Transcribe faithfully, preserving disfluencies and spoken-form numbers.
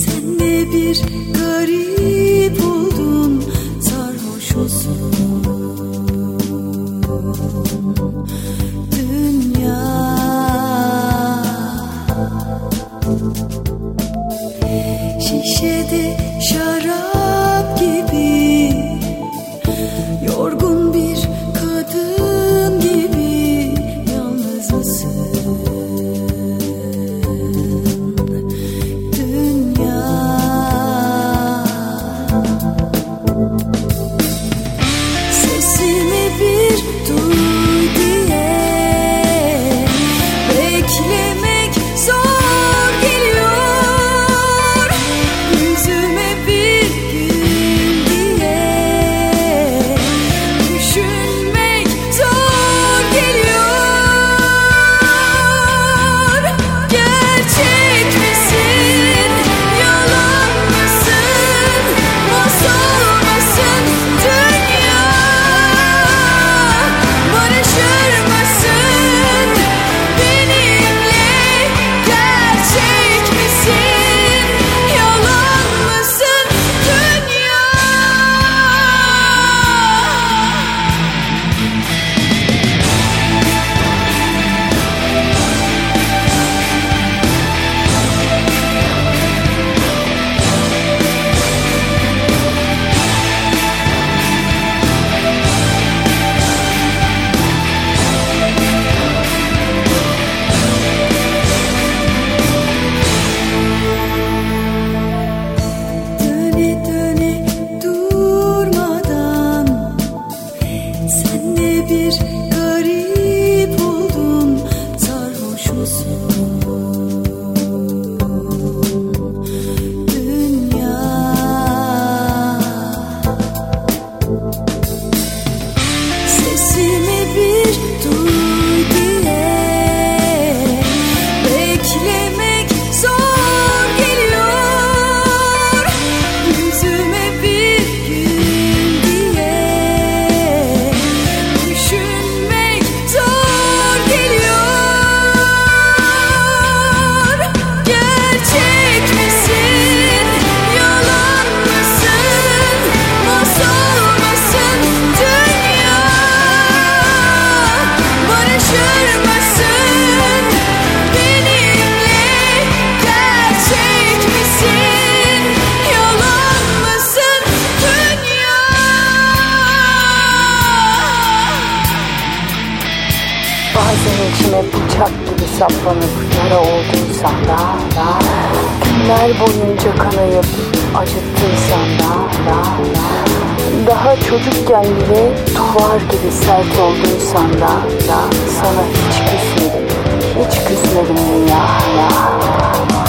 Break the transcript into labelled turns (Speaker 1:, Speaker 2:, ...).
Speaker 1: Sen de bir garip oldun, sarhoşusun. Dünya şişede şarap gibi, yorgun bir kadın gibi yalnız mısın? Dünya sesimi bir duy diye beklemek zor geliyor. Yüzüme bir gül diye düşünmek zor geliyor. Gerçek misin, yalan mısın, masal mısın dünya? Barışır mısın benimle? Gerçek misin, yalan mısın dünya? Döne döne durmadan sen de bir garip oldun, sarhoşusun. Dünya sesimi bir duy diye beklemek zor geliyor. Yüzüme bir gül diye düşünmek zor geliyor. Gerçek misin, yalan mısın, masal mısın dünya? Barışır mısın benimle? Gerçek misin, yalan mısın dünya?
Speaker 2: Bazen içime bıçak gibi saplanıp yara olduysan da, da günler boyunca kanayıp acıttıysan da, da, da daha çocukken bile duvar gibi sert olduysan da, da sana hiç küsmedim, hiç küsmedim ya, ya.